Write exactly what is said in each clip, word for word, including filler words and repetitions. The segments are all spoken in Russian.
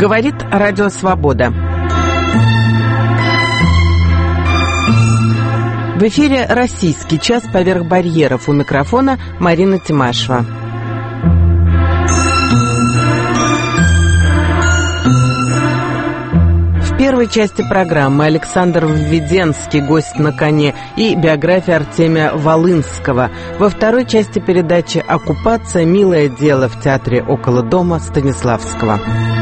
Говорит Радио Свобода. В эфире «Российский час. Поверх барьеров». У микрофона Марина Тимашева. В первой части программы Александр Введенский, гость на коне, и биография Артемия Волынского. Во второй части передачи «Оккупация. Милое дело» в театре около дома Станиславского.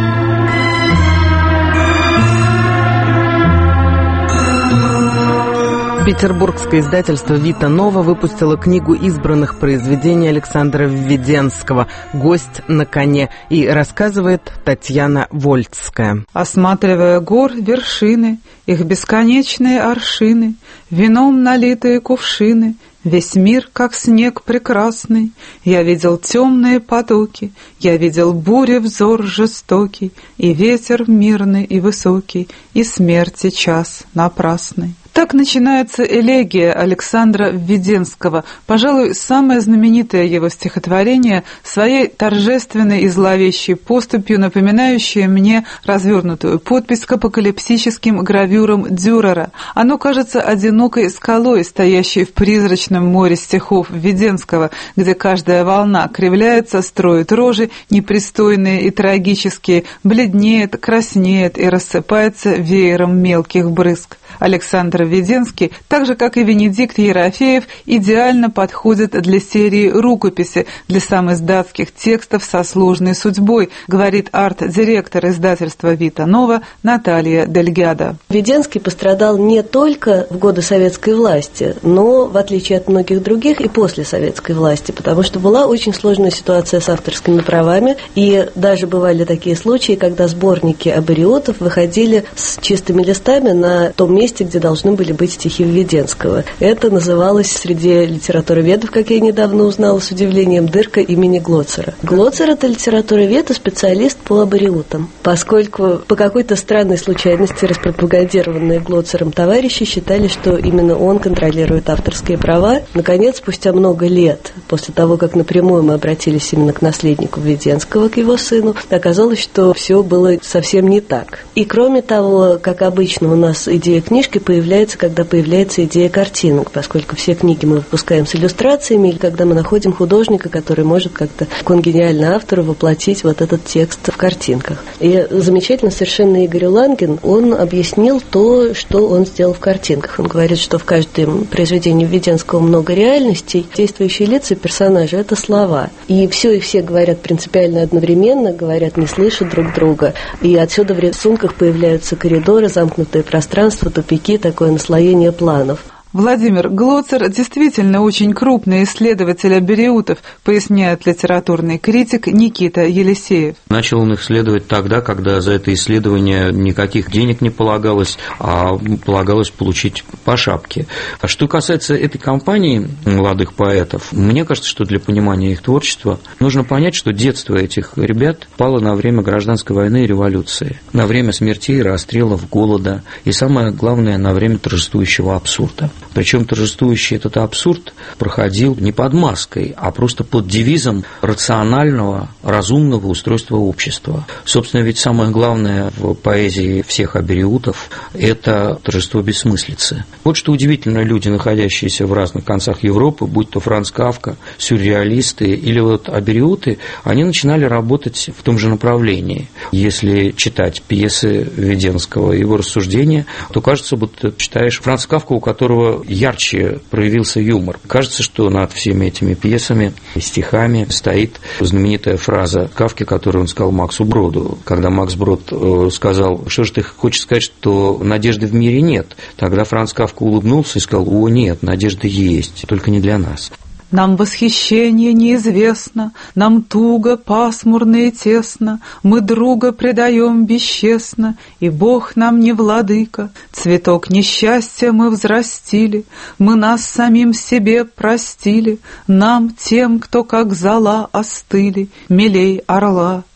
Петербургское издательство «Вита Нова» выпустило книгу избранных произведений Александра Введенского «Гость на коне», и рассказывает Татьяна Вольцкая. Осматривая гор вершины, их бесконечные аршины, вином налитые кувшины, весь мир, как снег прекрасный, я видел темные потоки, я видел бури взор жестокий, и ветер мирный и высокий, и смерти час напрасный. Так начинается элегия Александра Введенского, пожалуй, самое знаменитое его стихотворение, своей торжественной и зловещей поступью, напоминающее мне развернутую подпись к апокалипсическим гравюрам Дюрера. Оно кажется одинокой скалой, стоящей в призрачном море стихов Введенского, где каждая волна кривляется, строит рожи, непристойные и трагические, бледнеет, краснеет и рассыпается веером мелких брызг. Александр Введенский, так же, как и Венедикт Ерофеев, идеально подходит для серии рукописи, для самиздатских текстов со сложной судьбой, говорит арт-директор издательства «Вита Нова» Наталья Дельгядо. Введенский пострадал не только в годы советской власти, но, в отличие от многих других, и после советской власти, потому что была очень сложная ситуация с авторскими правами, и даже бывали такие случаи, когда сборники абориутов выходили с чистыми листами на том месте, где должны были быть стихи Введенского. Это называлось среди литературоведов, как я недавно узнала с удивлением, дырка имени Глоцера. Глоцер — это литературовед и специалист по абориутам. Поскольку по какой-то странной случайности распропагандированные Глоцером товарищи считали, что именно он контролирует авторские права, наконец, спустя много лет, после того, как напрямую мы обратились именно к наследнику Введенского, к его сыну, оказалось, что все было совсем не так. И кроме того, как обычно у нас идея книжки появляется, когда появляется идея картинок, поскольку все книги мы выпускаем с иллюстрациями, или когда мы находим художника, который может как-то конгениально автору воплотить вот этот текст в картинках. И замечательно совершенно Игорь Лангин, он объяснил то, что он сделал в картинках. Он говорит, что в каждом произведении Введенского много реальностей, действующие лица, персонажи — это слова. И все и все говорят принципиально одновременно, говорят, не слышат друг друга. И отсюда в рисунках появляются коридоры, замкнутые пространства, тупики, такое наслоение планов. Владимир, Глоцер действительно очень крупный исследователь абориутов, поясняет литературный критик Никита Елисеев. Начал он их исследовать тогда, когда за это исследование никаких денег не полагалось, а полагалось получить по шапке. А что касается этой компании молодых поэтов, мне кажется, что для понимания их творчества нужно понять, что детство этих ребят пало на время гражданской войны и революции, на время смертей, расстрелов, голода и, самое главное, на время торжествующего абсурда. Причем торжествующий этот абсурд проходил не под маской, а просто под девизом рационального, разумного устройства общества. Собственно, ведь самое главное в поэзии всех абориутов – это торжество бессмыслицы. Вот что удивительно, люди, находящиеся в разных концах Европы, будь то Франц Кафка, сюрреалисты или вот абориуты, они начинали работать в том же направлении. Если читать пьесы Введенского, его рассуждения, то кажется, будто читаешь Франца Кафку, у которого ярче проявился юмор. Кажется, что над всеми этими пьесами и стихами стоит знаменитая фраза Кафки, которую он сказал Максу Броду. Когда Макс Брод сказал: что же ты хочешь сказать, что надежды в мире нет? Тогда Франц Кафка улыбнулся и сказал: о, нет, надежда есть, только не для нас. Нам восхищение неизвестно, нам туго, пасмурно и тесно, мы друга предаем бесчестно, и Бог нам не владыка. Цветок несчастья мы взрастили, мы нас самим себе простили, нам, тем, кто как зола остыли, милей орла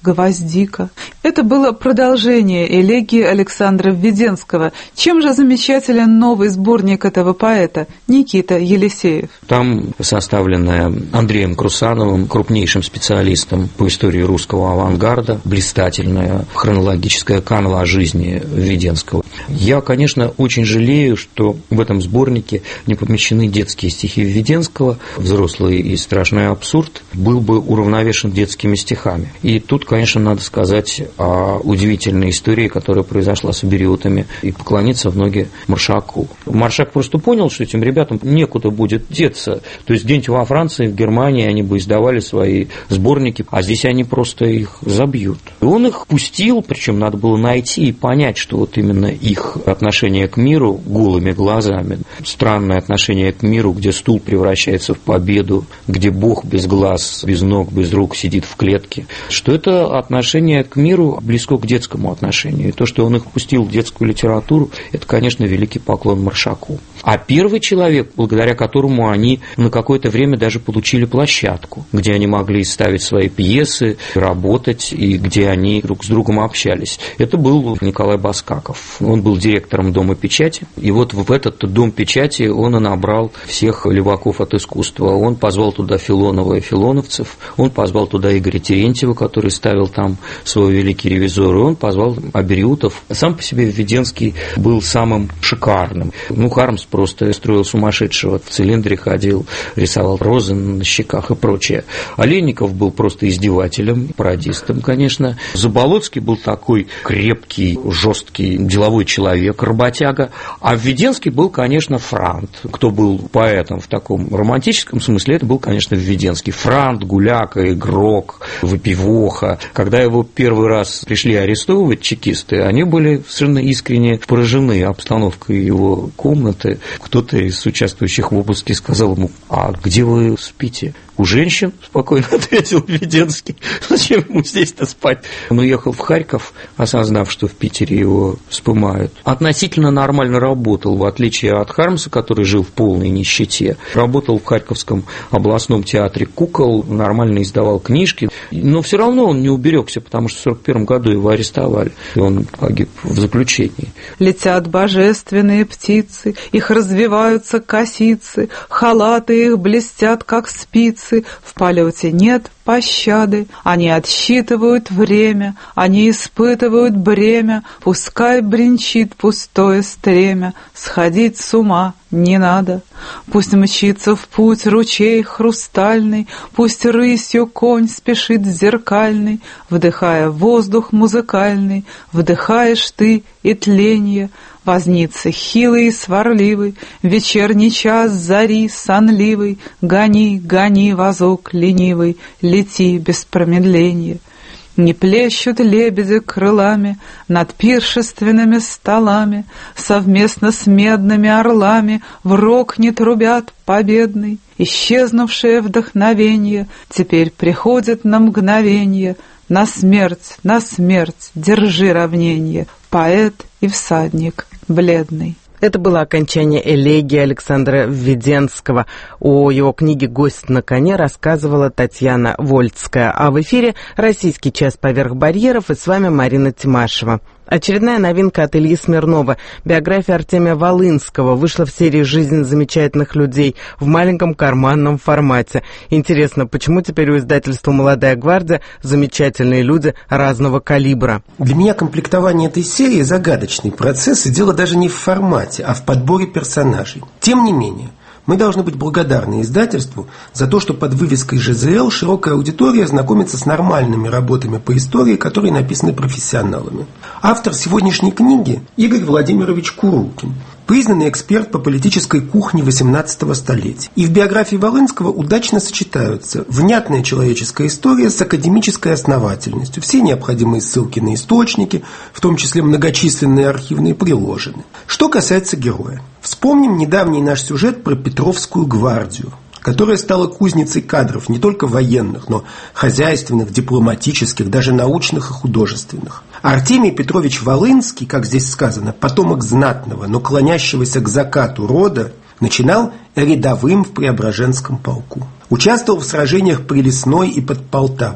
гвоздика. Это было продолжение элегии Александра Введенского. Чем же замечателен новый сборник этого поэта Никита Елисеев? Там составленная Андреем Крусановым, крупнейшим специалистом по истории русского авангарда, блистательная хронологическая канва жизни Введенского. Я, конечно, очень жалею, что в этом сборнике не помещены детские стихи Введенского. «Взрослый и страшный абсурд» был бы уравновешен детскими стихами. И тут, конечно, надо сказать о удивительной истории, которая произошла с абериутами, и поклониться в ноги Маршаку. Маршак просто понял, что этим ребятам некуда будет деться. То есть где-нибудь во Франции, в Германии они бы издавали свои сборники, а здесь они просто их забьют. И он их пустил, причем надо было найти и понять, что вот именно их отношение к миру голыми глазами, странное отношение к миру, где стул превращается в победу, где Бог без глаз, без ног, без рук сидит в клетке, что это отношение к миру близко к детскому отношению. И то, что он их пустил в детскую литературу, это, конечно, великий поклон Маршаку. А первый человек, благодаря которому они на какое-то время даже получили площадку, где они могли ставить свои пьесы, работать, и где они друг с другом общались, это был Николай Баскаков. Он был директором Дома печати, и вот в этот Дом печати он и набрал всех леваков от искусства. Он позвал туда Филонова и филоновцев, он позвал туда Игоря Терентьева, который ставил там свой великий ревизор, и он позвал абериутов. Сам по себе Введенский был самым шикарным. Ну, Хармс просто строил сумасшедшего, в цилиндре ходил, рисовал розы на щеках и прочее. Олейников был просто издевателем, пародистом, конечно. Заболоцкий был такой крепкий, жесткий, деловой человек, работяга. А Введенский был, конечно, франт. Кто был поэтом в таком романтическом смысле, это был, конечно, Введенский. Франт, гуляка, игрок, выпивоха. Когда его первый раз пришли арестовывать чекисты, они были совершенно искренне поражены обстановкой его комнаты. Кто-то из участвующих в обыске сказал ему: «А где вы спите?» «У женщин», – спокойно ответил Введенский. «Зачем ему здесь-то спать?» Он уехал в Харьков, осознав, что в Питере его спымают. Относительно нормально работал, в отличие от Хармса, который жил в полной нищете. Работал в Харьковском областном театре кукол, нормально издавал книжки, но все равно он не уберегся, потому что в сорок первом году его арестовали, и он погиб в заключении. Летят божественные птицы, их развиваются косицы, халаты их блестят, как спицы. В полете нет пощады, они отсчитывают время, они испытывают бремя, пускай бренчит пустое стремя, сходить с ума не надо. Пусть мчится в путь ручей хрустальный, пусть рысью конь спешит зеркальный, вдыхая воздух музыкальный, вдыхаешь ты и тленье. Возница хилый и сварливый, вечерний час зари сонливый, гони, гони, возок ленивый, лети без промедления. Не плещут лебеди крылами над пиршественными столами, совместно с медными орлами в рог не трубят победный. Исчезнувшее вдохновенье теперь приходит на мгновенье. На смерть, на смерть, держи равнение, поэт и всадник бледный. Это было окончание элегии Александра Введенского. О его книге «Гость на коне» рассказывала Татьяна Вольцкая. А в эфире «Российский час поверх барьеров», и с вами Марина Тимашева. Очередная новинка от Ильи Смирнова. Биография Артемия Волынского вышла в серии «Жизнь замечательных людей» в маленьком карманном формате. Интересно, почему теперь у издательства «Молодая гвардия» замечательные люди разного калибра? Для меня комплектование этой серии – загадочный процесс, и дело даже не в формате, а в подборе персонажей. Тем не менее, мы должны быть благодарны издательству за то, что под вывеской ЖЗЛ широкая аудитория знакомится с нормальными работами по истории, которые написаны профессионалами. Автор сегодняшней книги – Игорь Владимирович Курулкин, признанный эксперт по политической кухне восемнадцатого столетия. И в биографии Волынского удачно сочетаются внятная человеческая история с академической основательностью. Все необходимые ссылки на источники, в том числе многочисленные архивные, приложены. Что касается героя. Вспомним недавний наш сюжет про Петровскую гвардию, которая стала кузницей кадров не только военных, но хозяйственных, дипломатических, даже научных и художественных. Артемий Петрович Волынский, как здесь сказано, потомок знатного, но клонящегося к закату рода, начинал рядовым в Преображенском полку. Участвовал в сражениях при Лесной и под Полтавой.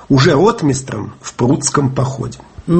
уже ротмистром в Прудском походе.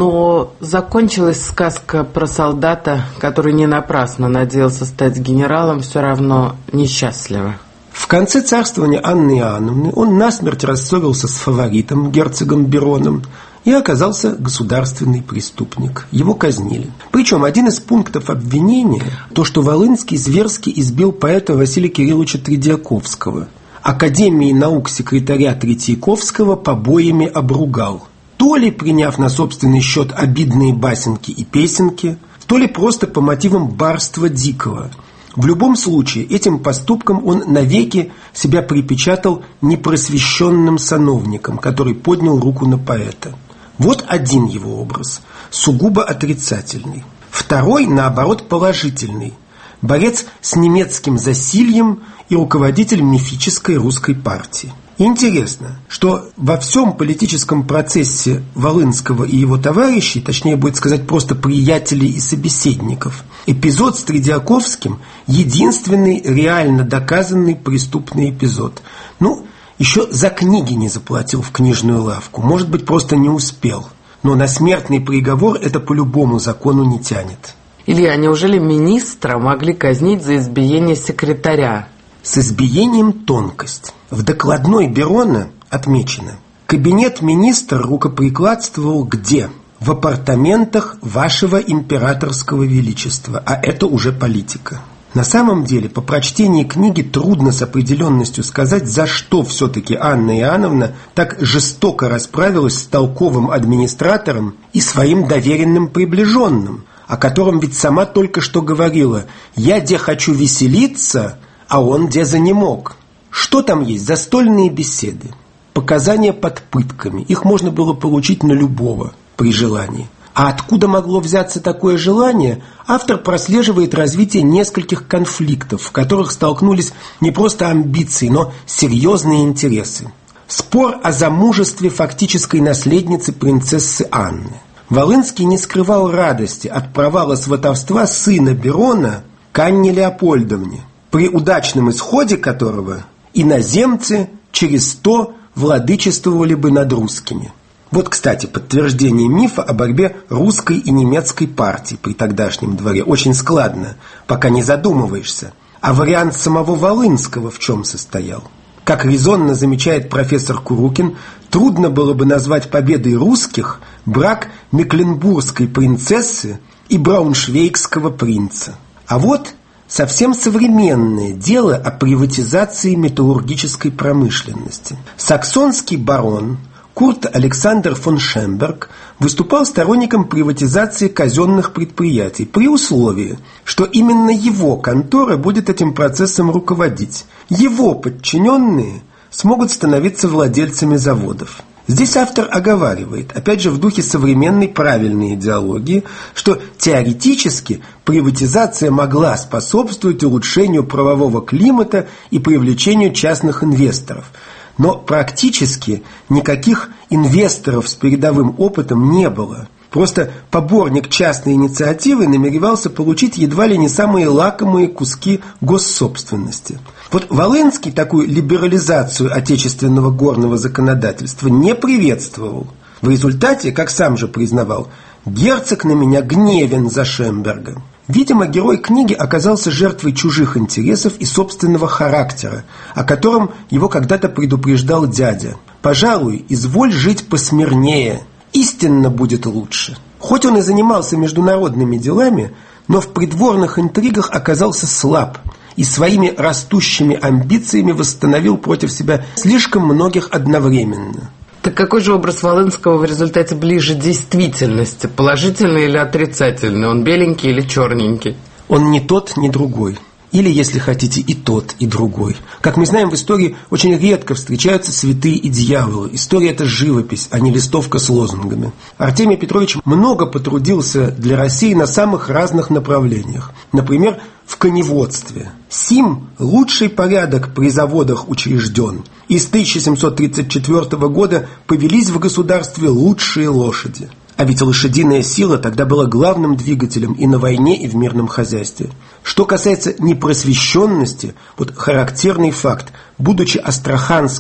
Но закончилась сказка про солдата, который не напрасно надеялся стать генералом, все равно несчастливо. В конце царствования Анны Иоанновны он насмерть рассорился с фаворитом, герцогом Бероном, и оказался государственный преступник. Его казнили. Причем один из пунктов обвинения – то, что Волынский зверски избил поэта Василия Кирилловича Тредиаковского. Академии наук секретаря Третьяковского побоями обругал. То ли приняв на собственный счет обидные басенки и песенки, то ли просто по мотивам барства дикого. В любом случае, этим поступком он навеки себя припечатал непросвещенным сановником, который поднял руку на поэта. Вот один его образ, сугубо отрицательный. Второй, наоборот, положительный. Борец с немецким засильем и руководитель мифической русской партии. Интересно, что во всем политическом процессе Волынского и его товарищей, точнее будет сказать просто приятелей и собеседников, эпизод с Тредиаковским – единственный реально доказанный преступный эпизод. Ну, еще за книги не заплатил в книжную лавку, может быть, просто не успел. Но на смертный приговор это по любому закону не тянет. Илья, неужели министра могли казнить за избиение секретаря? С избиением тонкость. В докладной Берона отмечено: кабинет министра рукоприкладствовал где? В апартаментах вашего императорского величества, а это уже политика. На самом деле, по прочтении книги трудно с определенностью сказать, за что все-таки Анна Иоанновна так жестоко расправилась с толковым администратором и своим доверенным приближенным, о котором ведь сама только что говорила: «Я де хочу веселиться, а он де занемог». Что там есть? Застольные беседы, показания под пытками. Их можно было получить на любого при желании. А откуда могло взяться такое желание, автор прослеживает развитие нескольких конфликтов, в которых столкнулись не просто амбиции, но серьезные интересы. Спор о замужестве фактической наследницы принцессы Анны. Волынский не скрывал радости от провала сватовства сына Берона к Анне Леопольдовне, при удачном исходе которого иноземцы через сто владычествовали бы над русскими. Вот, кстати, подтверждение мифа о борьбе русской и немецкой партий при тогдашнем дворе. Очень складно, пока не задумываешься. А вариант самого Волынского в чем состоял? Как резонно замечает профессор Курукин, трудно было бы назвать победой русских брак мекленбургской принцессы и брауншвейгского принца. А вот совсем современное дело о приватизации металлургической промышленности. Саксонский барон Курт Александр фон Шемберг выступал сторонником приватизации казенных предприятий при условии, что именно его контора будет этим процессом руководить. Его подчиненные смогут становиться владельцами заводов. Здесь автор оговаривает, опять же в духе современной правильной идеологии, что теоретически приватизация могла способствовать улучшению правового климата и привлечению частных инвесторов. Но практически никаких инвесторов с передовым опытом не было. Просто поборник частной инициативы намеревался получить едва ли не самые лакомые куски госсобственности. Вот Волынский такую либерализацию отечественного горного законодательства не приветствовал. В результате, как сам же признавал, герцог на меня гневен за Шемберга. Видимо, герой книги оказался жертвой чужих интересов и собственного характера, о котором его когда-то предупреждал дядя. «Пожалуй, изволь жить посмирнее, истинно будет лучше». Хоть он и занимался международными делами, но в придворных интригах оказался слаб и своими растущими амбициями восстановил против себя слишком многих одновременно. Так какой же образ Волынского в результате ближе действительности? Положительный или отрицательный? Он беленький или черненький? Он ни тот, ни другой. Или, если хотите, и тот, и другой. Как мы знаем, в истории очень редко встречаются святые и дьяволы. История – это живопись, а не листовка с лозунгами. Артемий Петрович много потрудился для России на самых разных направлениях. Например, в коневодстве. Сим лучший порядок при заводах учрежден. И с тысяча семьсот тридцать четвёртого года повелись в государстве лучшие лошади. А ведь лошадиная сила тогда была главным двигателем и на войне, и в мирном хозяйстве. Что касается непросвещенности, вот характерный факт. Будучи астраханским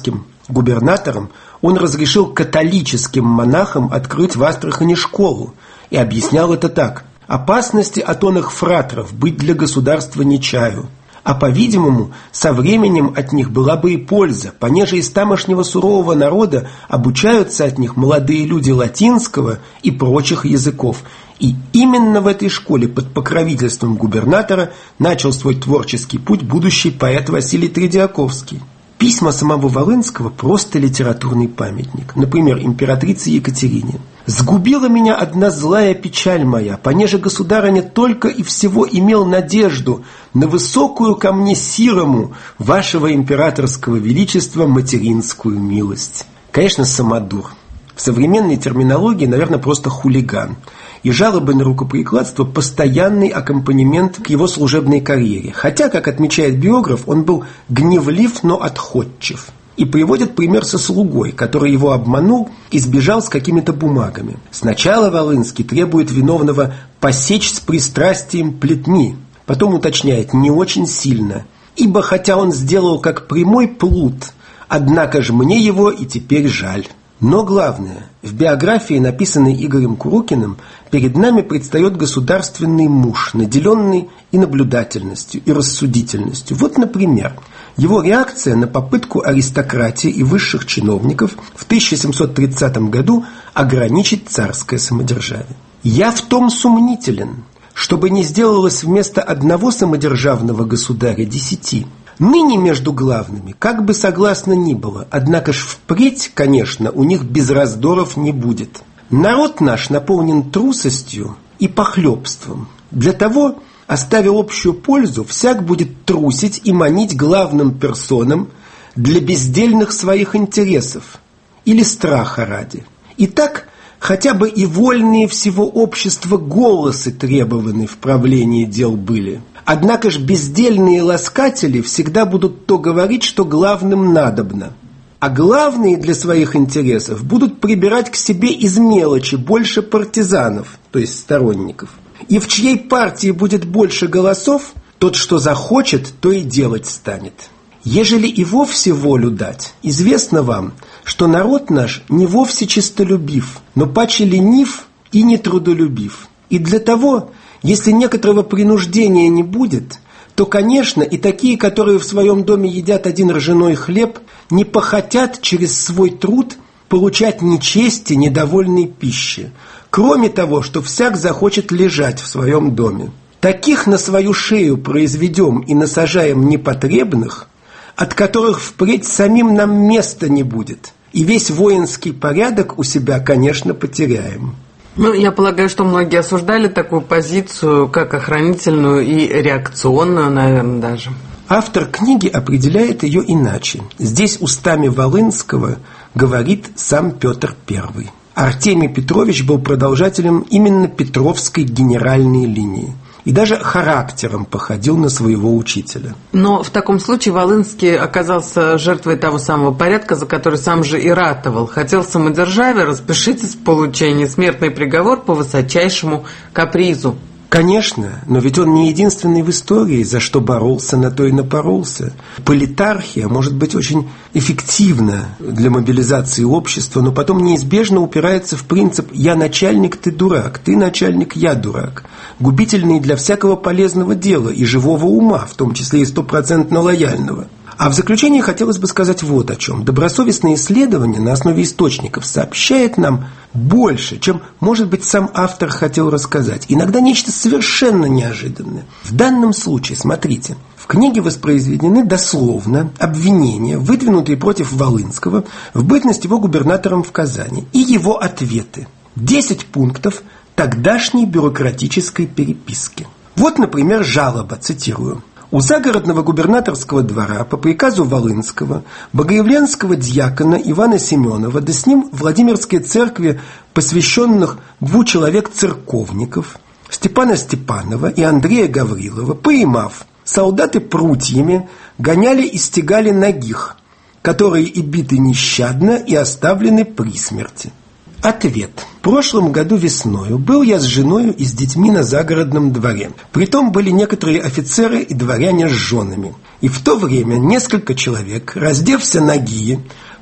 губернатором, он разрешил католическим монахам открыть в Астрахани школу и объяснял это так: «Опасности от оных фратров быть для государства не чаю, а, по-видимому, со временем от них была бы и польза, понеже из тамошнего сурового народа обучаются от них молодые люди латинского и прочих языков». И именно в этой школе под покровительством губернатора начал свой творческий путь будущий поэт Василий Тредиаковский. Письма самого Волынского – просто литературный памятник. Например, императрице Екатерине. «Сгубила меня одна злая печаль моя, понеже государыня только и всего имел надежду на высокую ко мне сирому вашего императорского величества материнскую милость». Конечно, самодур. В современной терминологии, наверное, просто хулиган. И жалобы на рукоприкладство – постоянный аккомпанемент к его служебной карьере. Хотя, как отмечает биограф, он был гневлив, но отходчив. И приводит пример со слугой, который его обманул и сбежал с какими-то бумагами. Сначала Волынский требует виновного посечь с пристрастием плетьми. Потом уточняет: не очень сильно. Ибо хотя он сделал как прямой плут, однако же мне его и теперь жаль. Но главное, в биографии, написанной Игорем Курукиным, перед нами предстает государственный муж, наделенный и наблюдательностью, и рассудительностью. Вот, например, его реакция на попытку аристократии и высших чиновников в тысяча семьсот тридцатом году ограничить царское самодержавие. «Я в том сумнителен, чтобы не сделалось вместо одного самодержавного государя десяти. Ныне между главными, как бы согласно ни было, однако ж впредь, конечно, у них без раздоров не будет. Народ наш наполнен трусостью и похлебством. Для того, оставив общую пользу, всяк будет трусить и манить главным персонам для бездельных своих интересов или страха ради. Итак, хотя бы и вольные всего общества голосы требованы в правлении дел были. Однако ж бездельные ласкатели всегда будут то говорить, что главным надобно. А главные для своих интересов будут прибирать к себе из мелочи больше партизанов, то есть сторонников. И в чьей партии будет больше голосов, тот, что захочет, то и делать станет. Ежели и вовсе волю дать, известно вам, что народ наш не вовсе честолюбив, но паче ленив и нетрудолюбив. И для того, если некоторого принуждения не будет, то, конечно, и такие, которые в своем доме едят один ржаной хлеб, не похотят через свой труд получать ни чести, ни довольной пищи, кроме того, что всяк захочет лежать в своем доме. Таких на свою шею произведем и насажаем непотребных, от которых впредь самим нам места не будет, и весь воинский порядок у себя, конечно, потеряем». Ну, я полагаю, что многие осуждали такую позицию как охранительную и реакционную, наверное, даже. Автор книги определяет ее иначе. Здесь устами Волынского говорит сам Петр Первый. Артемий Петрович был продолжателем именно петровской генеральной линии и даже характером походил на своего учителя. Но в таком случае Волынский оказался жертвой того самого порядка, за который сам же и ратовал. Хотел самодержавия, распишитесь в получении, смертный приговор по высочайшему капризу. Конечно, но ведь он не единственный в истории, за что боролся, на то и напоролся. Политархия может быть очень эффективна для мобилизации общества, но потом неизбежно упирается в принцип «я начальник, ты дурак, ты начальник, я дурак», губительный для всякого полезного дела и живого ума, в том числе и стопроцентно лояльного. А в заключение хотелось бы сказать вот о чем. Добросовестное исследование на основе источников сообщает нам больше, чем, может быть, сам автор хотел рассказать. Иногда нечто совершенно неожиданное. В данном случае, смотрите, в книге воспроизведены дословно обвинения, выдвинутые против Волынского в бытность его губернатором в Казани, и его ответы. Десять пунктов тогдашней бюрократической переписки. Вот, например, жалоба, цитирую. У загородного губернаторского двора по приказу Волынского, богоявленского дьякона Ивана Семенова, да с ним Владимирской церкви, посвященных двух человек церковников, Степана Степанова и Андрея Гаврилова, поймав, солдаты прутьями гоняли и стегали нагих, которые и биты нещадно, и оставлены при смерти. Ответ. В прошлом году весною был я с женою и с детьми на загородном дворе. Притом были некоторые офицеры и дворяне с женами. И в то время несколько человек, раздевся нагие,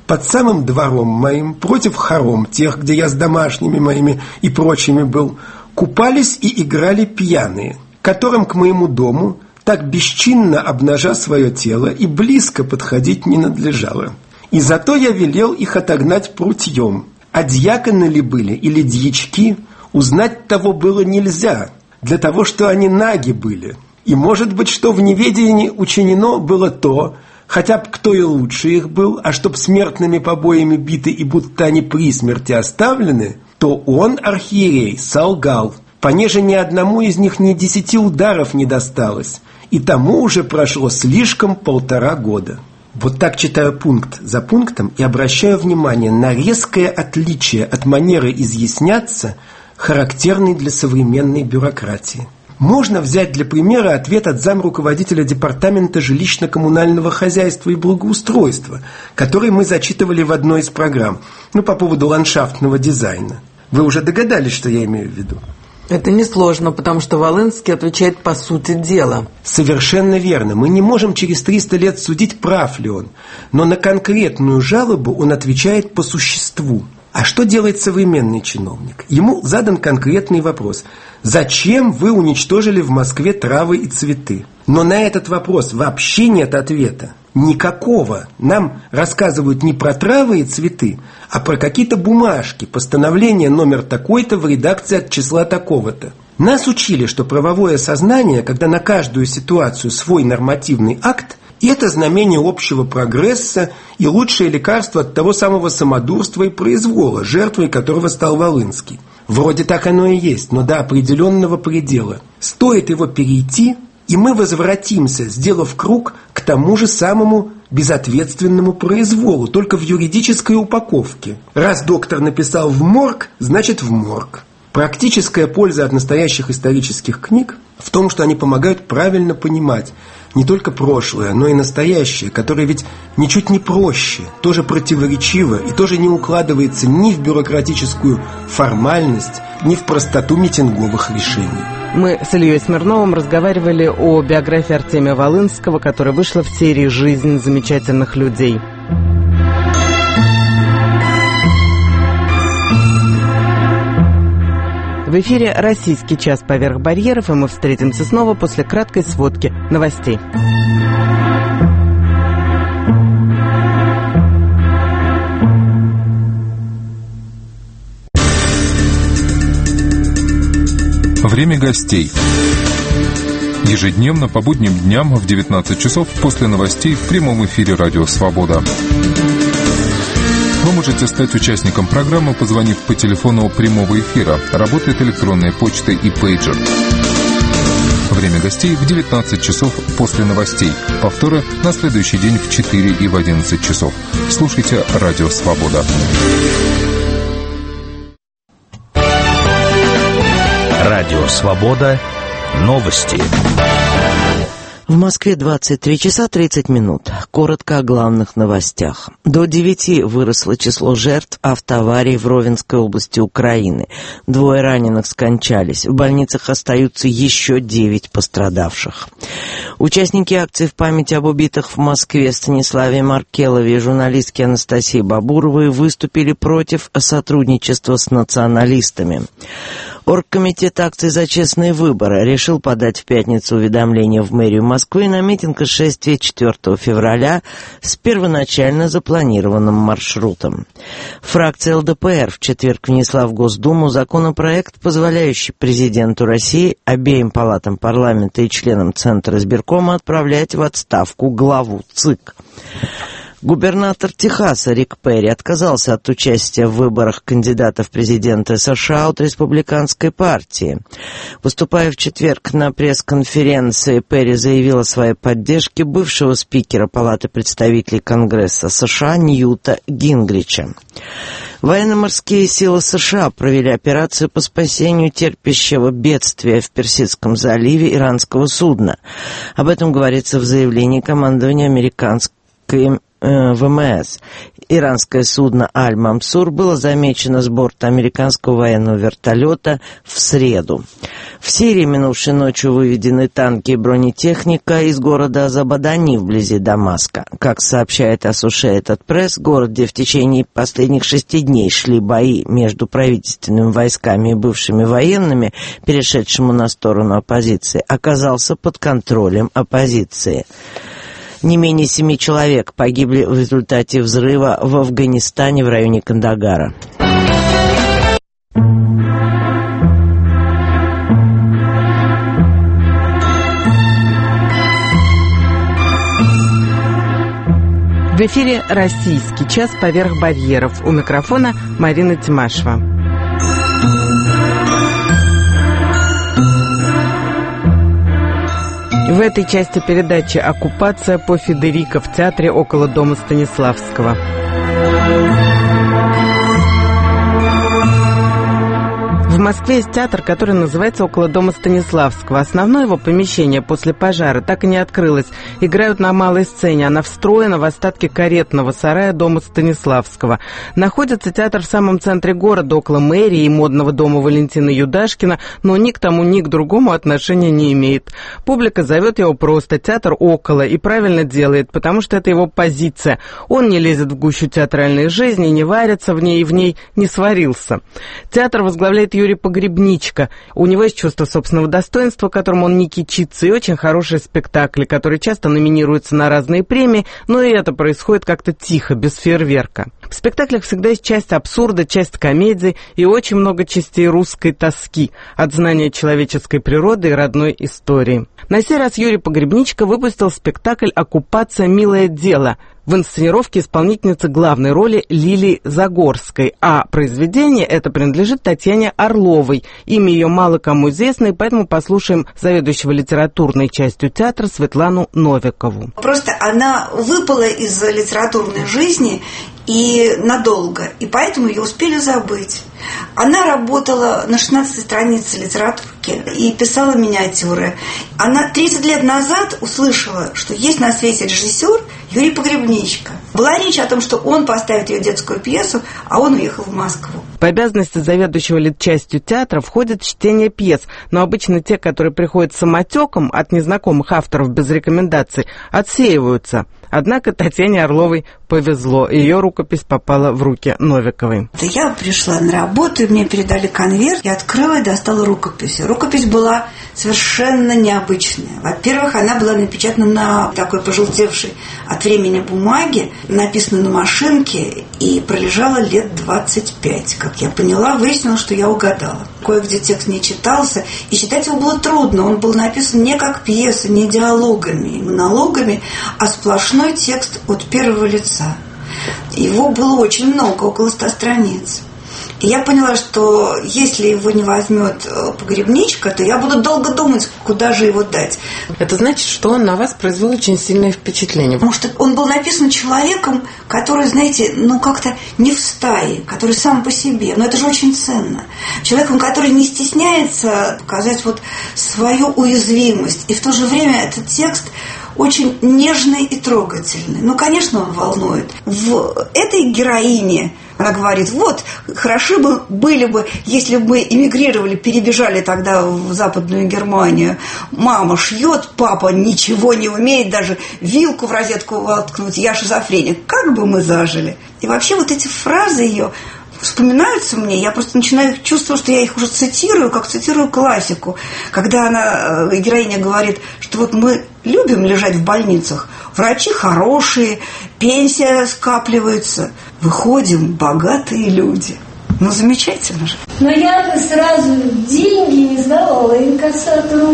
под самым двором моим, против хором тех, где я с домашними моими и прочими был, купались и играли пьяные, которым к моему дому, так бесчинно обнажа свое тело, и близко подходить не надлежало. И зато я велел их отогнать прутьем. А дьяконы ли были или дьячки, узнать того было нельзя, для того, что они наги были. И может быть, что в неведении учинено было то, хотя б кто и лучше их был, а чтоб смертными побоями биты и будто они при смерти оставлены, то он, архиерей, солгал, понеже ни одному из них ни десяти ударов не досталось, и тому уже прошло слишком полтора года. Вот так читаю пункт за пунктом и обращаю внимание на резкое отличие от манеры изъясняться, характерной для современной бюрократии. Можно взять для примера ответ от замруководителя департамента жилищно-коммунального хозяйства и благоустройства, который мы зачитывали в одной из программ, ну, по поводу ландшафтного дизайна. Вы уже догадались, что я имею в виду? Это несложно, потому что Волынский отвечает по сути дела. Совершенно верно. Мы не можем через триста лет судить, прав ли он. Но на конкретную жалобу он отвечает по существу. А что делает современный чиновник? Ему задан конкретный вопрос. Зачем вы уничтожили в Москве травы и цветы? Но на этот вопрос вообще нет ответа. Никакого. Нам рассказывают не про травы и цветы, а про какие-то бумажки, постановление номер такой-то в редакции от числа такого-то. Нас учили, что правовое сознание, когда на каждую ситуацию свой нормативный акт, и это знамение общего прогресса и лучшее лекарство от того самого самодурства и произвола, жертвой которого стал Волынский. Вроде так оно и есть, но до определенного предела. Стоит его перейти, и мы возвратимся, сделав круг, к тому же самому безответственному произволу, только в юридической упаковке. Раз доктор написал «в морг», значит «в морг». Практическая польза от настоящих исторических книг в том, что они помогают правильно понимать не только прошлое, но и настоящее, которое ведь ничуть не проще, тоже противоречиво и тоже не укладывается ни в бюрократическую формальность, ни в простоту митинговых решений. Мы с Ильей Смирновым разговаривали о биографии Артемия Волынского, которая вышла в серии «Жизнь замечательных людей». В эфире «Российский час поверх барьеров», и мы встретимся снова после краткой сводки новостей. Время гостей. Ежедневно по будним дням в девятнадцать часов после новостей в прямом эфире «Радио Свобода». Вы можете стать участником программы, позвонив по телефону прямого эфира. Работает электронная почта и пейджер. Время гостей в девятнадцать часов после новостей. Повторы на следующий день в четыре и в одиннадцать часов. Слушайте «Радио Свобода». Радио Свобода. Новости. В Москве двадцать три часа тридцать минут. Коротко о главных новостях. До девяти выросло число жертв автоаварий в Ровенской области Украины. Двое раненых скончались. В больницах остаются еще девять пострадавших. Участники акции в память об убитых в Москве Станиславе Маркелове и журналистке Анастасии Бабуровой выступили против сотрудничества с националистами. Оргкомитет акций «За честные выборы» решил подать в пятницу уведомление в мэрию Москвы на митинг и шествие четвёртого февраля с первоначально запланированным маршрутом. Фракция эл дэ пэ эр в четверг внесла в Госдуму законопроект, позволяющий президенту России, обеим палатам парламента и членам Центра избиркома отправлять в отставку главу ЦИК. Губернатор Техаса Рик Перри отказался от участия в выборах кандидата в президенты США от республиканской партии. Выступая в четверг на пресс-конференции, Перри заявил о своей поддержке бывшего спикера Палаты представителей Конгресса США Ньюта Гингрича. Военно-морские силы США провели операцию по спасению терпящего бедствия в Персидском заливе иранского судна. Об этом говорится в заявлении командования американской э, ВМС. Иранское судно «Аль-Мамсур» было замечено с борта американского военного вертолета в среду. В Сирии минувшей ночью выведены танки и бронетехника из города Забадани вблизи Дамаска. Как сообщает Associated Press, город, где в течение последних шести дней шли бои между правительственными войсками и бывшими военными, перешедшими на сторону оппозиции, оказался под контролем оппозиции. Не менее семи человек погибли в результате взрыва в Афганистане в районе Кандагара. В эфире «Российский час. Поверх барьеров». У микрофона Марина Тимашева. В этой части передачи «Оккупация» по Федерико в театре около дома Станиславского. В Москве есть театр, который называется «Около дома Станиславского». Основное его помещение после пожара так и не открылось. Играют на малой сцене. Она встроена в остатки каретного сарая дома Станиславского. Находится театр в самом центре города, около мэрии и модного дома Валентина Юдашкина, но ни к тому, ни к другому отношения не имеет. Публика зовет его просто «Театр около» и правильно делает, потому что это его позиция. Он не лезет в гущу театральной жизни, не варится в ней и в ней не сварился. Театр возглавляет Юрий Погребничка. У него есть чувство собственного достоинства, которым он не кичится, и очень хорошие спектакли, которые часто номинируются на разные премии, но и это происходит как-то тихо, без фейерверка. В спектаклях всегда есть часть абсурда, часть комедии и очень много частей русской тоски от знания человеческой природы и родной истории. На сей раз Юрий Погребничка выпустил спектакль «Оккупация. Милое дело». В инсценировке исполнительницы главной роли Лилии Загорской, а произведение это принадлежит Татьяне Орловой. Имя ее мало кому известно, и поэтому послушаем заведующего литературной частью театра Светлану Новикову. Просто она выпала из литературной жизни и надолго, и поэтому ее успели забыть. Она работала на шестнадцатой странице литературки и писала миниатюры. Она тридцать лет назад услышала, что есть на свете режиссер Юрий Погребничка. Была речь о том, что он поставит ее детскую пьесу, а он уехал в Москву. По обязанности заведующего литчастью театра входит чтение пьес, но обычно те, которые приходят самотеком от незнакомых авторов без рекомендаций, отсеиваются. Однако Татьяне Орловой повезло, ее рукопись попала в руки Новиковой. Я пришла на работу, и мне передали конверт, я открыла и достала рукопись. Рукопись была совершенно необычная. Во-первых, она была напечатана на такой пожелтевшей от времени бумаге, написана на машинке и пролежала лет двадцать пять. Как я поняла, выяснилось, что я угадала. Кое-где текст не читался, и читать его было трудно. Он был написан не как пьеса, не диалогами и монологами, а сплошной текст от первого лица. Его было очень много, около ста страниц. И я поняла, что если его не возьмет Погребничка, то я буду долго думать, куда же его дать. Это значит, что он на вас произвел очень сильное впечатление. Потому что он был написан человеком, который, знаете, ну как-то не в стае, который сам по себе. Но это же очень ценно. Человеком, который не стесняется показать вот свою уязвимость. И в то же время этот текст очень нежный и трогательный. Ну, конечно, он волнует. В этой героине она говорит, вот, хороши бы были бы, если бы мы эмигрировали, перебежали тогда в Западную Германию. Мама шьет, папа ничего не умеет, даже вилку в розетку воткнуть, я шизофреник. Как бы мы зажили? И вообще вот эти фразы ее вспоминаются мне, я просто начинаю чувствовать, что я их уже цитирую, как цитирую классику. Когда она, героиня говорит, что вот мы любим лежать в больницах, врачи хорошие, пенсия скапливается, выходим богатые люди. Ну, замечательно же. Но я бы сразу деньги не сдавала инкассатору.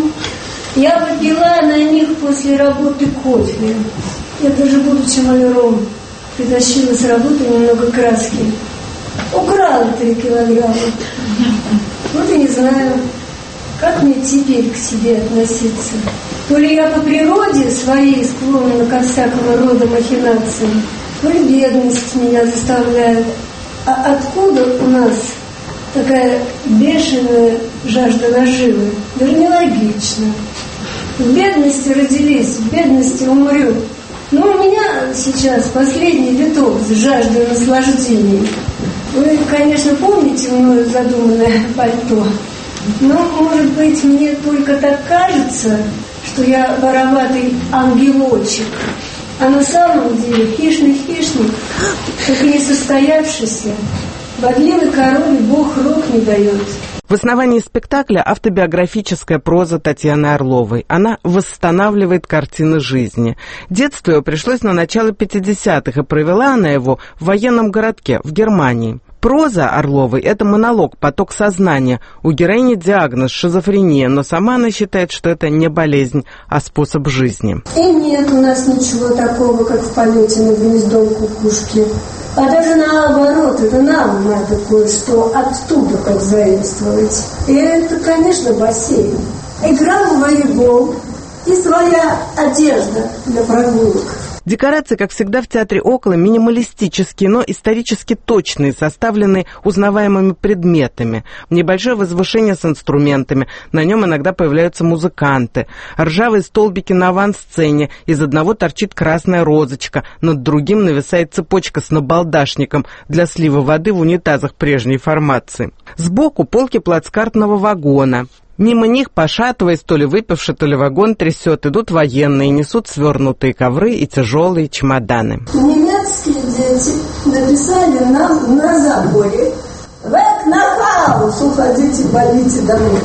Я бы пила на них после работы кофе. Я даже, будучи маляром, притащила с работы немного краски. Украла три килограмма. Вот и не знаю, как мне теперь к себе относиться. То ли я по природе своей склонна ко всякого рода махинациям, то ли бедность меня заставляет. А откуда у нас такая бешеная жажда наживы? Даже нелогично. В бедности родились, в бедности умрем. Ну, у меня сейчас последний виток с жаждой наслаждения. Вы, конечно, помните мною задуманное пальто, но, может быть, мне только так кажется, что я вороватый ангелочек, а на самом деле хищный хищник, так и несостоявшийся. Бодливой корове Бог рог не дает. В основании спектакля автобиографическая проза Татьяны Орловой. Она восстанавливает картины жизни. Детство ее пришлось на начало пятидесятых, и провела она его в военном городке в Германии. Проза Орловой – это монолог, поток сознания. У героини диагноз – шизофрения, но сама она считает, что это не болезнь, а способ жизни. И нет у нас ничего такого, как в полете на гнездом кукушки. А даже наоборот, это нам надо кое-что оттуда подзаимствовать. И это, конечно, бассейн. Игра в волейбол и своя одежда для прогулок. Декорации, как всегда, в театре «Около» минималистические, но исторически точные, составленные узнаваемыми предметами. Небольшое возвышение с инструментами, на нем иногда появляются музыканты. Ржавые столбики на авансцене, из одного торчит красная розочка, над другим нависает цепочка с набалдашником для слива воды в унитазах прежней формации. Сбоку полки плацкартного вагона. Мимо них, пошатываясь, то ли выпивший, то ли вагон трясет, идут военные, несут свернутые ковры и тяжелые чемоданы. Немецкие дети написали нам на заборе: «Век на хаус, уходите, болите домой».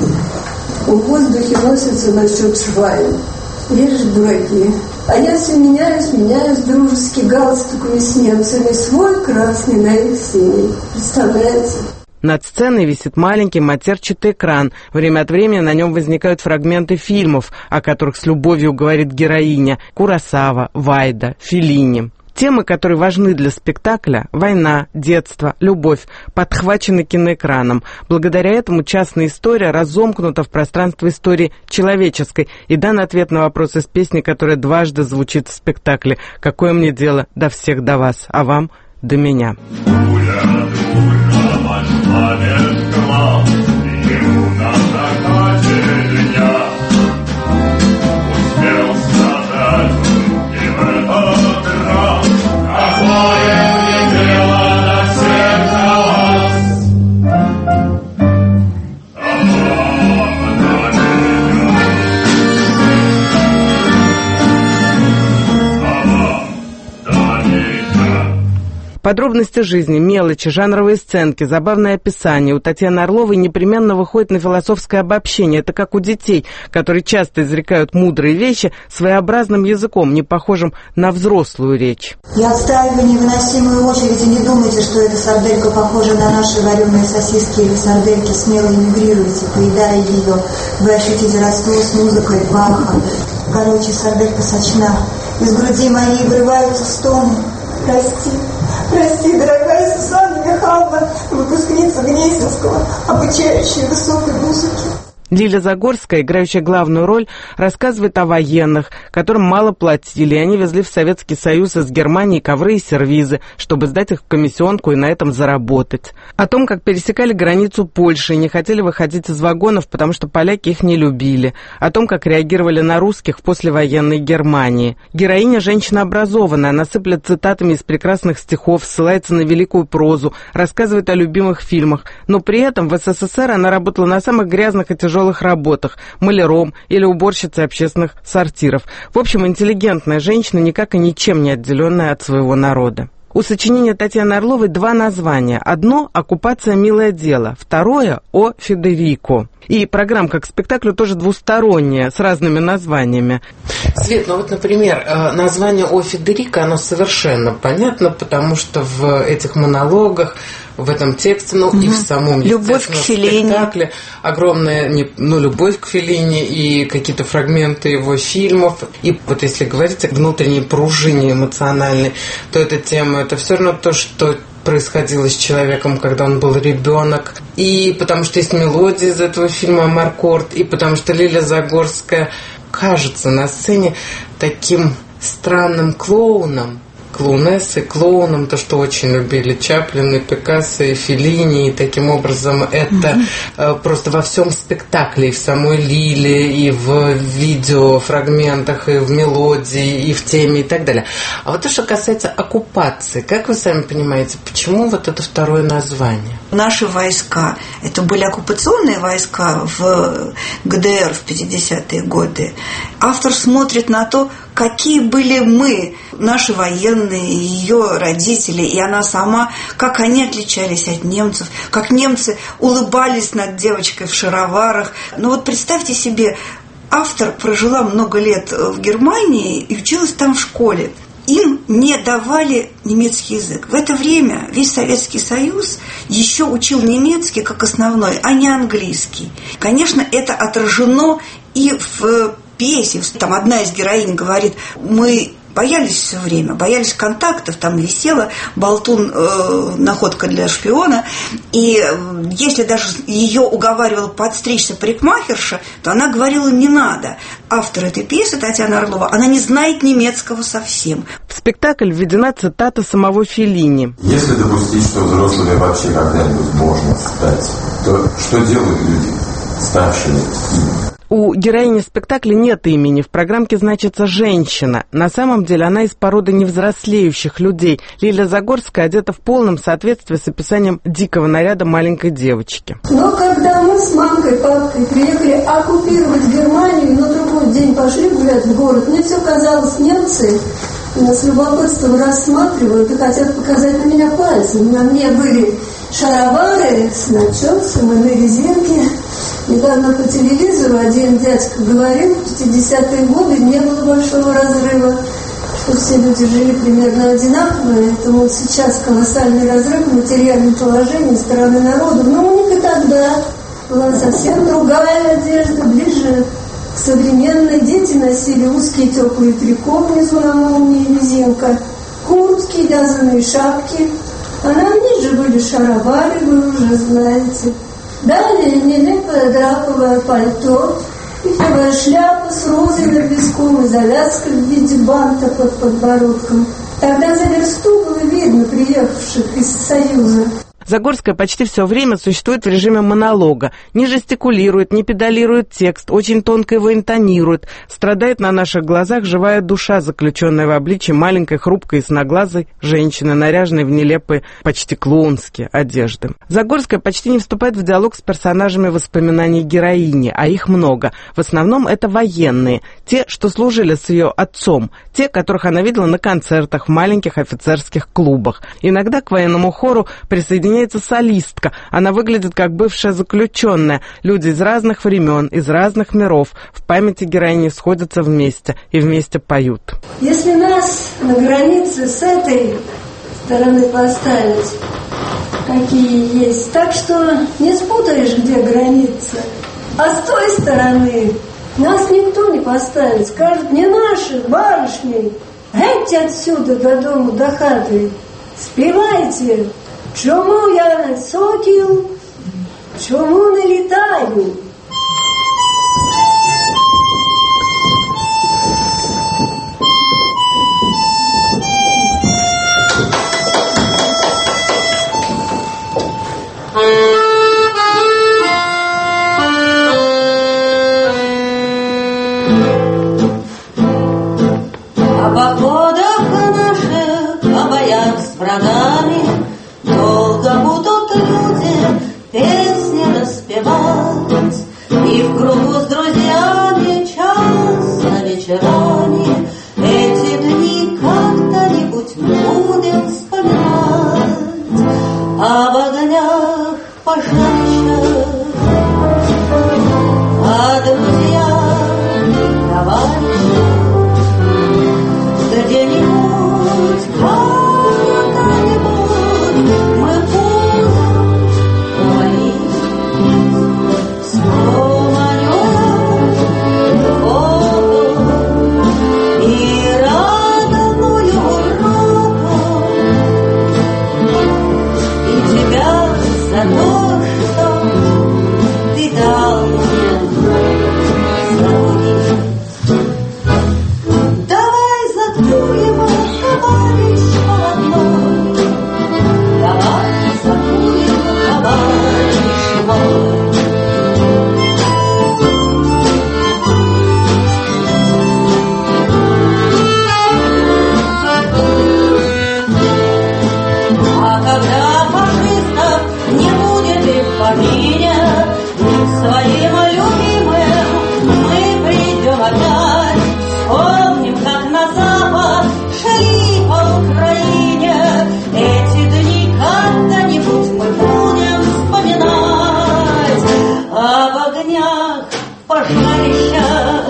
В воздухе носится насчет швайн. Видишь, дураки. А я все меняюсь, меняюсь, дружеский галстук с немцами, свой красный на их синий. Представляете? Над сценой висит маленький матерчатый экран. Время от времени на нем возникают фрагменты фильмов, о которых с любовью говорит героиня: Куросава, Вайда, Феллини. Темы, которые важны для спектакля – война, детство, любовь – подхвачены киноэкраном. Благодаря этому частная история разомкнута в пространство истории человеческой и дан ответ на вопрос из песни, которая дважды звучит в спектакле: «Какое мне дело до всех до вас, а вам до меня». Подробности жизни, мелочи, жанровые сценки, забавное описание. У Татьяны Орловой непременно выходит на философское обобщение. Это как у детей, которые часто изрекают мудрые вещи своеобразным языком, не похожим на взрослую речь. Я отстаиваю невыносимую очередь, и не думайте, что эта сарделька похожа на наши вареные сосиски или сардельки. Смело эмигрируйте, поедая ее. Вы ощутите родство с музыкой Баха. Короче, сарделька сочна. Из груди моей вырываются стоны. Прости, прости, дорогая Сусанна Михайловна, выпускница Гнесинского, обучающая высокой музыки. Лиля Загорская, играющая главную роль, рассказывает о военных, которым мало платили, и они везли в Советский Союз из Германии ковры и сервизы, чтобы сдать их в комиссионку и на этом заработать. О том, как пересекали границу Польши и не хотели выходить из вагонов, потому что поляки их не любили. О том, как реагировали на русских в послевоенной Германии. Героиня женщина образованная, она сыплет цитатами из прекрасных стихов, ссылается на великую прозу, рассказывает о любимых фильмах, но при этом в СССР она работала на самых грязных и тяжелых работах, маляром или уборщицей общественных сортиров. В общем, интеллигентная женщина, никак и ничем не отделенная от своего народа. У сочинения Татьяны Орловой два названия. Одно – «Оккупация. Милое дело», второе – «О Федерико». И программка к спектаклю тоже двусторонняя, с разными названиями. Свет, ну вот, например, название «О Федерико», оно совершенно понятно, потому что в этих монологах, в этом тексте, ну угу. и в самом, любовь к спектакле огромная, ну, любовь к Феллини и какие-то фрагменты его фильмов. И вот если говорить о внутренней пружине эмоциональной, то эта тема, это все равно то, что происходило с человеком, когда он был ребенок. И потому что есть мелодия из этого фильма «Маркорд», и потому что Лиля Загорская кажется на сцене таким странным клоуном, клоунессой, клоуном, то, что очень любили Чаплин, и Пикассо, и Феллини, и таким образом это mm-hmm. просто во всем спектакле, и в самой Лиле, и в видеофрагментах, и в мелодии, и в теме, и так далее. А вот то, что касается оккупации, как вы сами понимаете, почему вот это второе название? Наши войска, это были оккупационные войска в ГДР в пятидесятые годы. Автор смотрит на то, какие были мы, наши военные, ее родители, и она сама, как они отличались от немцев, как немцы улыбались над девочкой в шароварах. Ну вот представьте себе, автор прожила много лет в Германии и училась там в школе. Им не давали немецкий язык. В это время весь Советский Союз еще учил немецкий как основной, а не английский. Конечно, это отражено и в пьесе. Там одна из героинь говорит: мы боялись все время, боялись контактов, там висела болтун, э, находка для шпиона, и э, если даже ее уговаривала подстричься парикмахерша, то она говорила: не надо. Автор этой пьесы, Татьяна Орлова, она не знает немецкого совсем. В спектакль введена цитата самого Феллини. Если допустить, что взрослыми вообще когда-нибудь можно стать, то что делают люди, ставшие ими? У героини спектакля нет имени, в программке значится «женщина». На самом деле она из породы невзрослеющих людей. Лиля Загорская одета в полном соответствии с описанием дикого наряда маленькой девочки. Но когда мы с мамкой, папкой приехали оккупировать Германию, на другой день пошли гулять в город, мне все казалось, немцы с любопытством рассматривают и хотят показать на меня пальцем. На мне были шаровары с начесом и на резинке. Недавно по телевизору один дядька говорил, в пятидесятые годы не было большого разрыва, что все люди жили примерно одинаково, поэтому сейчас колоссальный разрыв в материальном положении стороны народа. Но у них и тогда была совсем другая одежда, ближе к современной. Дети носили узкие теплые трико внизу на молнии, резинка, куртки, вязаные шапки, а на них же были шаровары, вы уже знаете. Далее нелепое драповое пальто, пифовая шляпа с розой над виском и завязка в виде банта под подбородком. Тогда за версту было видно приехавших из Союза. Загорская почти все время существует в режиме монолога. Не жестикулирует, не педалирует текст, очень тонко его интонирует. Страдает на наших глазах живая душа, заключенная в обличье маленькой, хрупкой и сноглазой женщины, наряженной в нелепые, почти клоунские одежды. Загорская почти не вступает в диалог с персонажами воспоминаний героини, а их много. В основном это военные, те, что служили с ее отцом, те, которых она видела на концертах, в маленьких офицерских клубах. Иногда к военному хору присоединяется солистка. Она выглядит как бывшая заключенная. Люди из разных времен, из разных миров в памяти героини сходятся вместе и вместе поют. Если нас на границе с этой стороны поставить, какие есть, так что не спутаешь, где граница. А с той стороны нас никто не поставит. Скажут: не наши, барышни, геть отсюда до дому, до хаты. Спевайте. Чому я на сокіл, чому не літаю? О походах наших, о боях с врагами долго будут люди песни распевать, и в кругу с друзьями часто вечерами эти дни как-то-нибудь будем вспоминать. Об огнях пожарищах, о друзьях, товарищах, где-нибудь когда-нибудь мы будем говорить, вспомним своим любимым мы придем опять. Вспомним, как на запад шли по Украине. Эти дни когда-нибудь мы будем вспоминать. Об огнях пожарища,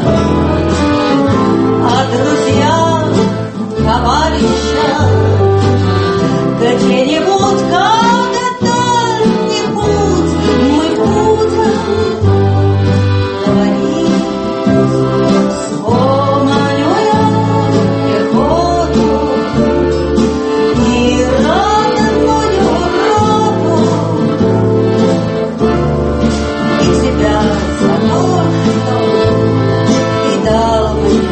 о друзьях, товарищах, где-нибудь когда-нибудь мы будем говорить. Вспомню я пехоту и родную роту, и тебя за то, что ты дал мне.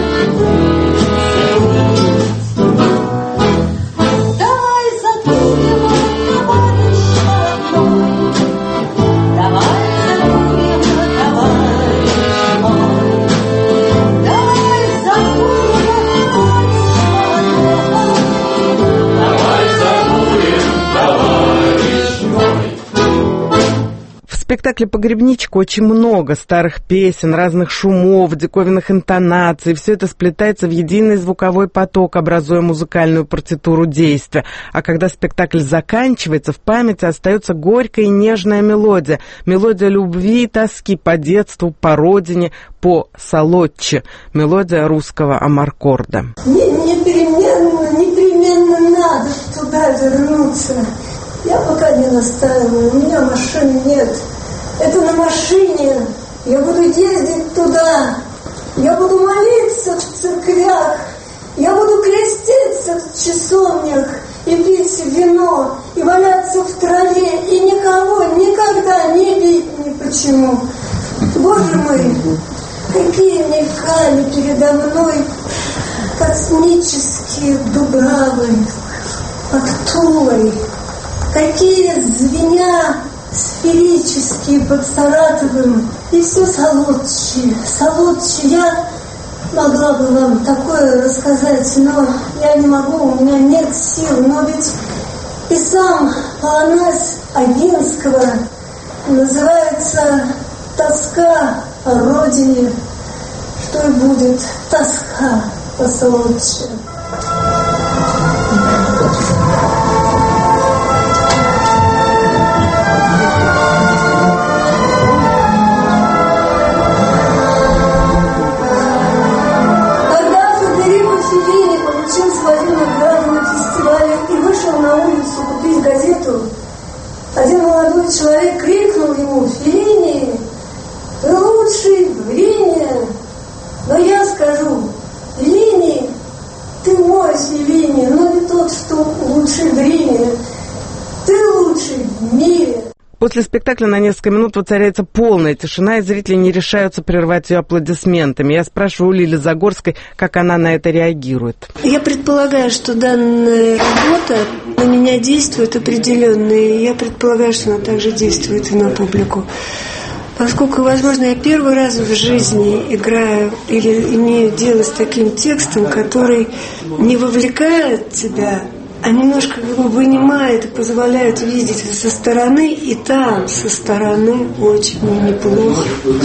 В спектакле «Погребничка» очень много старых песен, разных шумов, диковинных интонаций. Все это сплетается в единый звуковой поток, образуя музыкальную партитуру действия. А когда спектакль заканчивается, в памяти остается горькая и нежная мелодия. Мелодия любви и тоски по детству, по родине, по Солодче. Мелодия русского амаркорда. Мне непременно, непременно надо туда вернуться. Я пока не настаиваю, у меня машины нет. Это на машине. Я буду ездить туда. Я буду молиться в церквях. Я буду креститься в часовнях и пить вино, и валяться в траве, и никого никогда не бить ни почему. Боже мой, какие мелькали передо мной космические дубравы под Тулой. Какие звеня сферические под Саратовым, и все Солодче, Солодче. Я могла бы вам такое рассказать, но я не могу, у меня нет сил. Но ведь и сам Панас Агинского называется «Тоска о родине», что и будет тоска по Солодче. Один молодой человек крикнул ему: «Феллини, ты лучший в Риме!» Но я скажу: «Феллини, ты мой Феллини, но не тот, что лучший в Риме, ты лучший в мире». После спектакля на несколько минут воцаряется полная тишина, и зрители не решаются прервать ее аплодисментами. Я спрашиваю у Лили Загорской, как она на это реагирует. Я предполагаю, что данная работа на меня действует определенно, и я предполагаю, что она также действует и на публику. Поскольку, возможно, я первый раз в жизни играю или имею дело с таким текстом, который не вовлекает тебя, а немножко его вынимает и позволяет видеть со стороны, и там со стороны очень неплохо.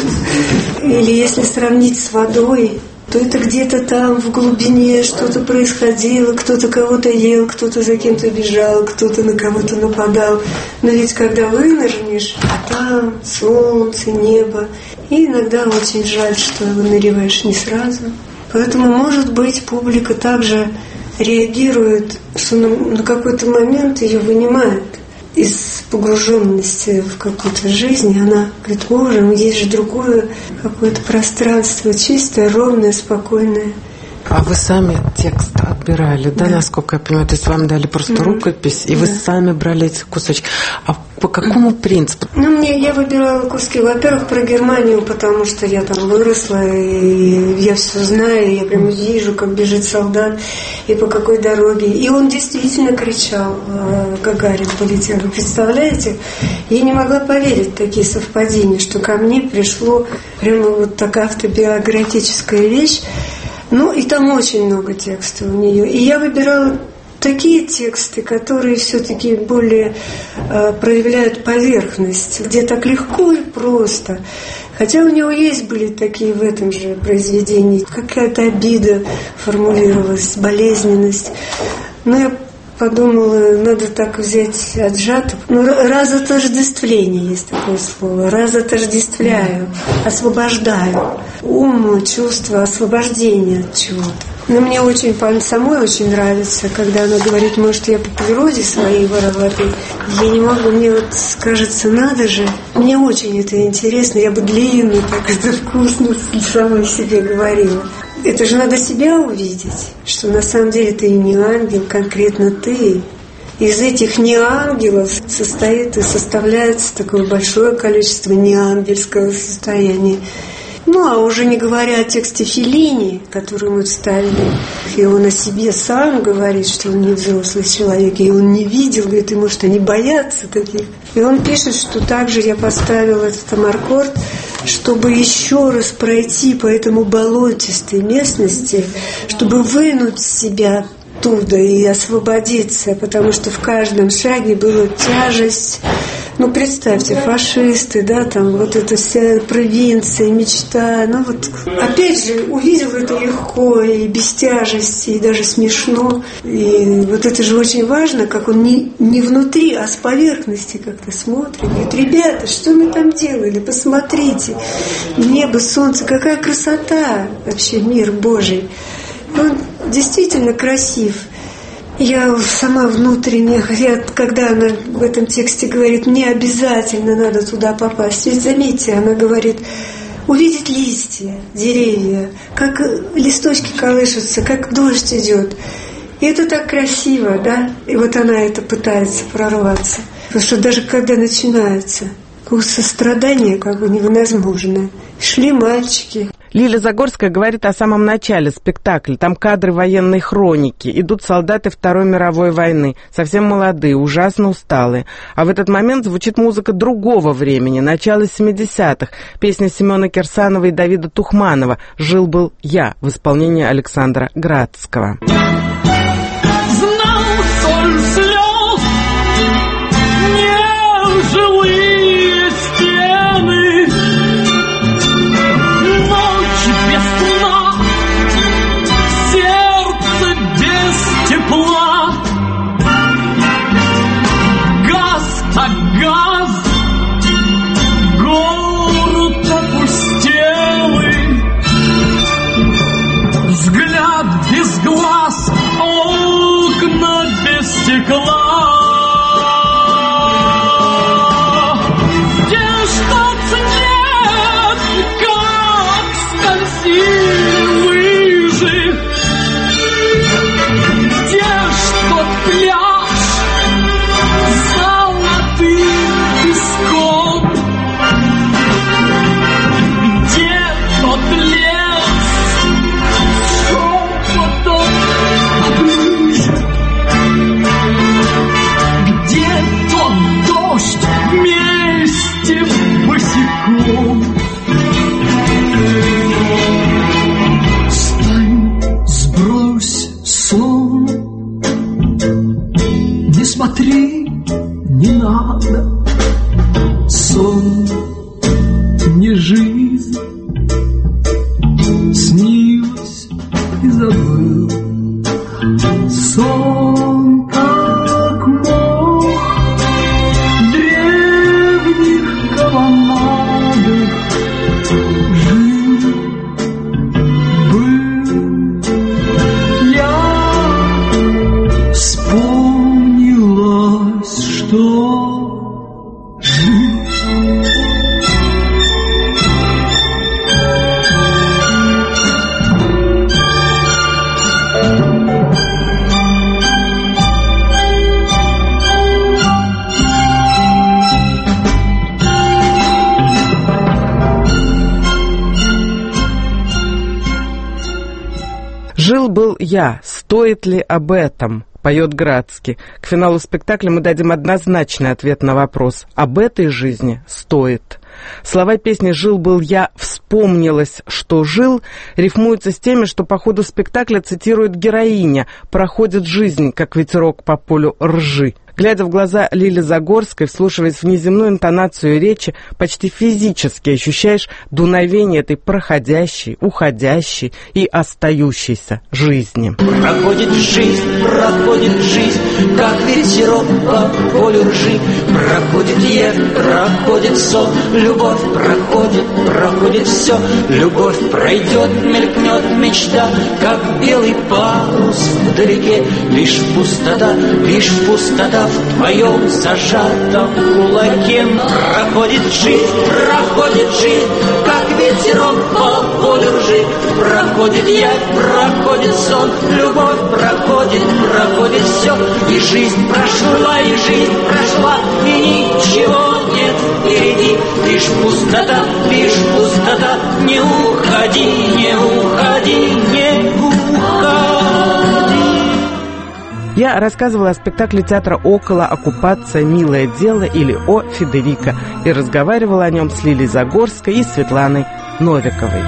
Или если сравнить с водой, то это где-то там в глубине что-то происходило, кто-то кого-то ел, кто-то за кем-то бежал, кто-то на кого-то нападал. Но ведь когда вынырнешь, а там солнце, небо, и иногда очень жаль, что выныриваешь не сразу. Поэтому, может быть, публика также реагирует, что на, на какой-то момент ее вынимает из погруженности в какую-то жизнь. Она говорит: боже, ну есть же другое какое-то пространство, чистое, ровное, спокойное. А вы сами текст отбирали, да, да, насколько я понимаю? То есть вам дали просто mm-hmm. рукопись, и да. вы сами брали эти кусочки. А по какому принципу? Ну, мне я выбирала куски. Во-первых, про Германию, потому что я там выросла, и я все знаю, и я прям вижу, как бежит солдат, и по какой дороге. И он действительно кричал, Гагарин полетел. Вы представляете? Я не могла поверить в такие совпадения, что ко мне пришло прямо вот такая автобиографическая вещь. Ну, и там очень много текста у нее. И я выбирала такие тексты, которые все-таки более э, проявляют поверхность, где так легко и просто. Хотя у него есть были такие в этом же произведении, какая-то обида формулировалась, болезненность. Но я подумала, надо так взять отжато. Ну, разотождествление есть такое слово. Разотождествляю, освобождаю. Ум, чувство освобождения от чего-то. Но мне очень, самой очень нравится, когда она говорит, может, я по природе своей вороватой. Я не могу, мне вот кажется, надо же. Мне очень это интересно, я бы длинно, так это вкусно самой себе говорила. Это же надо себя увидеть, что на самом деле ты и не ангел, конкретно ты. Из этих неангелов состоит и составляется такое большое количество неангельского состояния. Ну, а уже не говоря о тексте Феллини, который мы вставили, и он о себе сам говорит, что он не взрослый человек, и он не видел, говорит, и может, они боятся таких. И он пишет, что также я поставила этот амаркорд, чтобы еще раз пройти по этому болотистой местности, чтобы вынуть себя оттуда и освободиться, потому что в каждом шаге была тяжесть. Ну, представьте, фашисты, да, там вот эта вся провинция, мечта. Ну, вот, опять же, увидел это легко и без тяжести, и даже смешно. И вот это же очень важно, как он не, не внутри, а с поверхности как-то смотрит. Говорит, ребята, что мы там делали? Посмотрите. Небо, солнце, какая красота вообще, мир Божий. Он действительно красив. Я сама внутренне, я, когда она в этом тексте говорит, мне обязательно надо туда попасть. Ведь заметьте, она говорит, увидеть листья, деревья, как листочки колышутся, как дождь идет. И это так красиво, да? И вот она это пытается прорваться. Потому что даже когда начинается, сострадание как бы невозможно. Шли мальчики. Лиля Загорская говорит о самом начале спектакля. Там кадры военной хроники. Идут солдаты Второй мировой войны, совсем молодые, ужасно усталые. А в этот момент звучит музыка другого времени, начала семидесятых. Песня Семена Кирсанова и Давида Тухманова «Жил-был я» в исполнении Александра Градского. Знал соль слез, неживые стены, ночь без сна, сердце без тепла, газ так газ, город опустелый, взгляд без глаз, окна без стекла. Где что цвет, как скользили лыжи, где что пляж золотым песком, где тот лес шепотом поближе, где тот дождь вместе босиком. Встань, сбрось сон, не смотри, не надо. Сон не жизнь, снилось и забыл. Сон как мох древних колоннадах. Жил, был я, вспомнилось, что жил. «Жил-был я. Стоит ли об этом?» — поет Градский. К финалу спектакля мы дадим однозначный ответ на вопрос. Об этой жизни стоит. Слова песни «Жил-был я, вспомнилось, что жил» рифмуются с теми, что по ходу спектакля цитирует героиня «Проходит жизнь, как ветерок по полю ржи». Глядя в глаза Лили Загорской, вслушиваясь в неземную интонацию речи, почти физически ощущаешь дуновение этой проходящей, уходящей и остающейся жизни. Проходит жизнь, проходит жизнь, как ветерок по полю ржи. Проходит я, проходит сон, любовь проходит, проходит все. Любовь пройдет, мелькнет мечта, как белый парус вдалеке. Лишь пустота, лишь пустота в твоем зажатом кулаке. Проходит жизнь, проходит жизнь, как ветерок по полю ржи. Проходит я, проходит сон, любовь проходит, проходит все. И жизнь прошла, и жизнь прошла, и ничего нет впереди. Лишь пустота, лишь пустота, не уходи, не уходи, не уходи. Я рассказывала о спектакле театра «Около» «Оккупация. Милое дело» или «О Федерико» и разговаривала о нем с Лилией Загорской и Светланой Новиковой.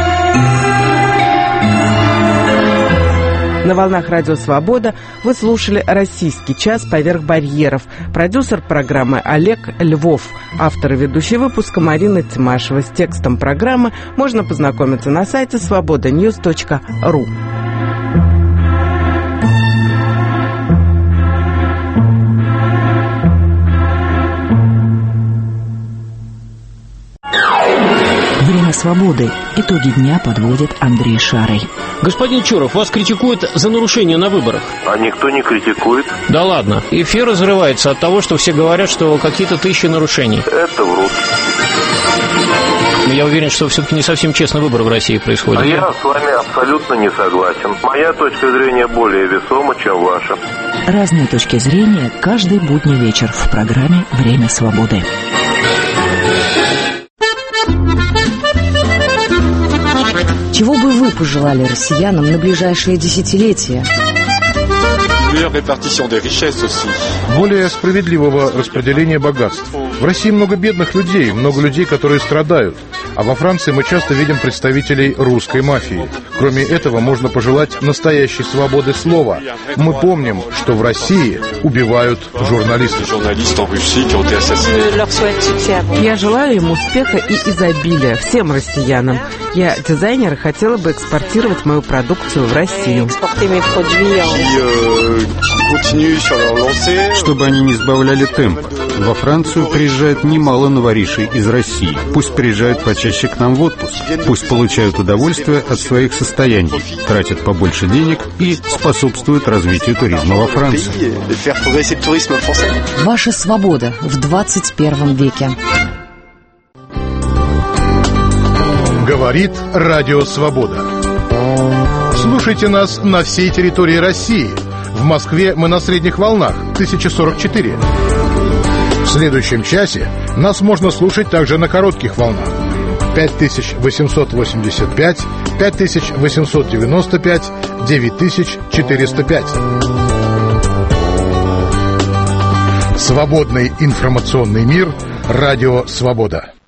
На волнах Радио Свобода вы слушали «Российский час. Поверх барьеров». Продюсер программы Олег Львов. Автор и ведущий выпуска Марина Тимашева. С текстом программы можно познакомиться на сайте свобода ньюс точка ру. Время свободы. Итоги дня подводит Андрей Шарый. Господин Чуров, вас критикуют за нарушение на выборах. А никто не критикует. Да ладно. Эфир разрывается от того, что все говорят, что какие-то тысячи нарушений. Это врут. Я уверен, что все-таки не совсем честный выбор в России происходит. А я с вами абсолютно не согласен. Моя точка зрения более весома, чем ваша. Разные точки зрения каждый будний вечер в программе «Время свободы». Чего бы вы пожелали россиянам на ближайшие десятилетия? Более справедливого распределения богатств. В России много бедных людей, много людей, которые страдают. А во Франции мы часто видим представителей русской мафии. Кроме этого, можно пожелать настоящей свободы слова. Мы помним, что в России убивают журналистов. Я желаю им успеха и изобилия всем россиянам. Я, дизайнер, хотела бы экспортировать мою продукцию в Россию. Чтобы они не сбавляли темп. Во Францию приезжает немало новоришей из России. Пусть приезжают почаще к нам в отпуск. Пусть получают удовольствие от своих состояний, тратят побольше денег и способствуют развитию туризма во Франции. Ваша свобода в двадцать первом веке. Говорит Радио Свобода. Слушайте нас на всей территории России. В Москве мы на средних волнах тысяча сорок четыре. В следующем часе нас можно слушать также на коротких волнах пять тысяч восемьсот восемьдесят пять, пять тысяч восемьсот девяносто пять, девять тысяч четыреста пять. Свободный информационный мир. Радио Свобода.